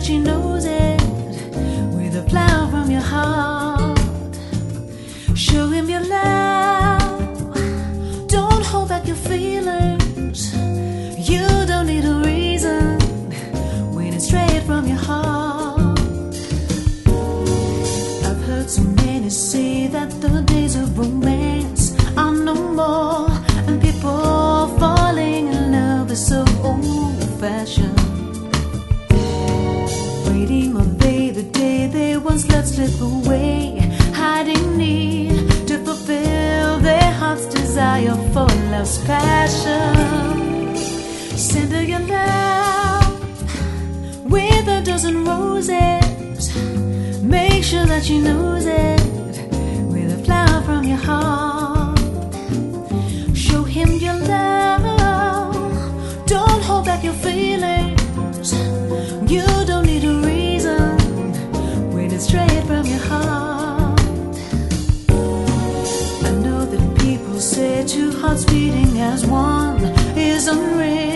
she knows it with a flower from your heart. Show him your love. Don't hold back your feelings. You don't need a reason when it's straight from your heart. I've heard so many say that the days of romance are no more, and people falling in love is so old-fashioned. Waiting all day, the day they once let slip away, hiding need to fulfill their heart's desire for love's passion. Send her your love with a dozen roses. Make sure that she knows it with a flower from your heart. Show him your love. Don't hold back your feelings. You don't need a reason when it's straight from your heart. I know that people say two hearts beating as one is unreal.